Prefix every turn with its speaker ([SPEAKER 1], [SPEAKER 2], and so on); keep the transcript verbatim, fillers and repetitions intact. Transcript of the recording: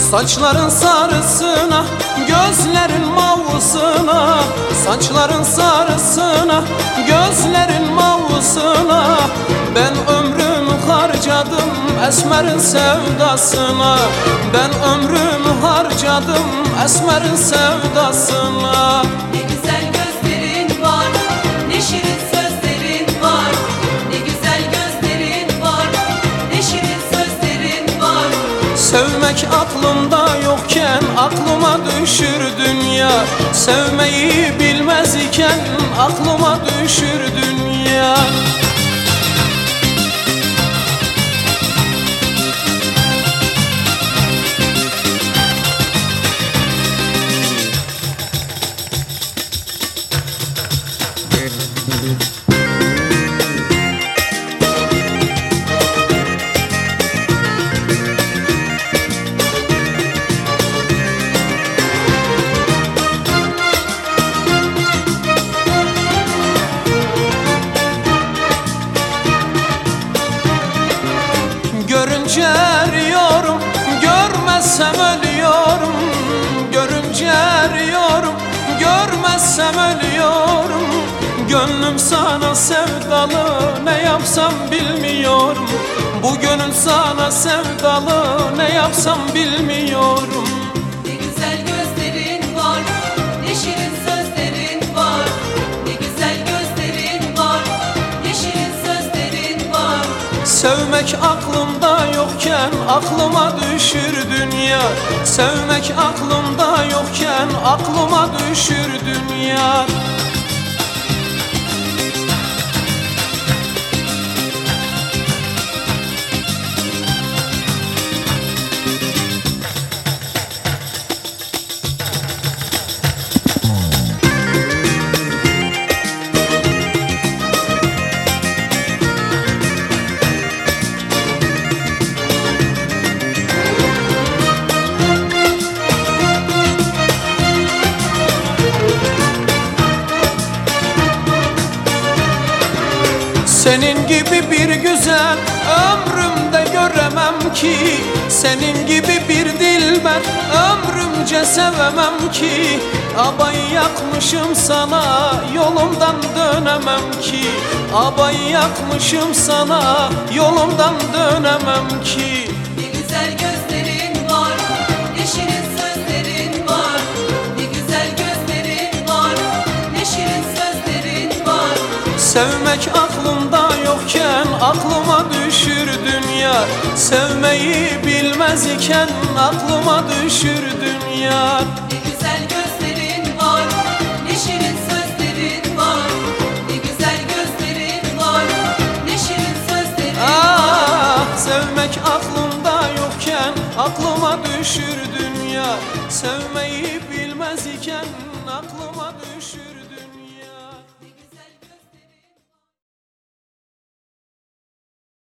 [SPEAKER 1] Saçların sarısına, gözlerin mavusuna, saçların sarısına, gözlerin mavusuna, ben ömrümü harcadım esmerin sevdasına. Ben ömrümü harcadım esmerin sevdasına.
[SPEAKER 2] Ne güzel gözlerin var, ne şirin sözlerin var. Ne güzel gözlerin var, ne şirin sözlerin var.
[SPEAKER 1] Sevmek aklımda yokken aklıma düşür dünya. Sevmeyi bilmez iken aklıma düşür dünya. Görünce eriyorum, görmezsem ölüyorum. Görünce eriyorum, görmezsem ölüyorum. Gönlüm sana sevdalı, ne yapsam bilmiyorum. Bu gönül sana sevdalı, ne yapsam bilmiyorum.
[SPEAKER 2] Ne güzel gözlerin var, ne şirin sözlerin var. Ne güzel gözlerin var, ne şirin sözlerin var.
[SPEAKER 1] Sevmek aklımda yokken aklıma düşür dünya. Sevmek aklımda yokken aklıma düşür dünya. Senin gibi bir güzel ömrümde göremem ki. Senin gibi bir dilber ömrümce sevemem ki. Abayı yakmışım sana, yolumdan dönemem ki. Abayı yakmışım sana, yolumdan dönemem ki.
[SPEAKER 2] Ne güzel gözlerin var, ne şirin sözlerin var. Ne güzel gözlerin var, ne şirin sözlerin var.
[SPEAKER 1] Sevmek aklımda yokken aklıma düşür dünya. Sevmeyi bilmez iken aklıma düşür dünya.
[SPEAKER 2] Ne güzel gözlerin var, ne şirin sözlerin var. Ne güzel gözlerin var, ne şirin sözlerin var.
[SPEAKER 1] Ah, sevmek aklımda yokken aklıma düşür dünya. Sevmeyi bilmez iken aklıma düşür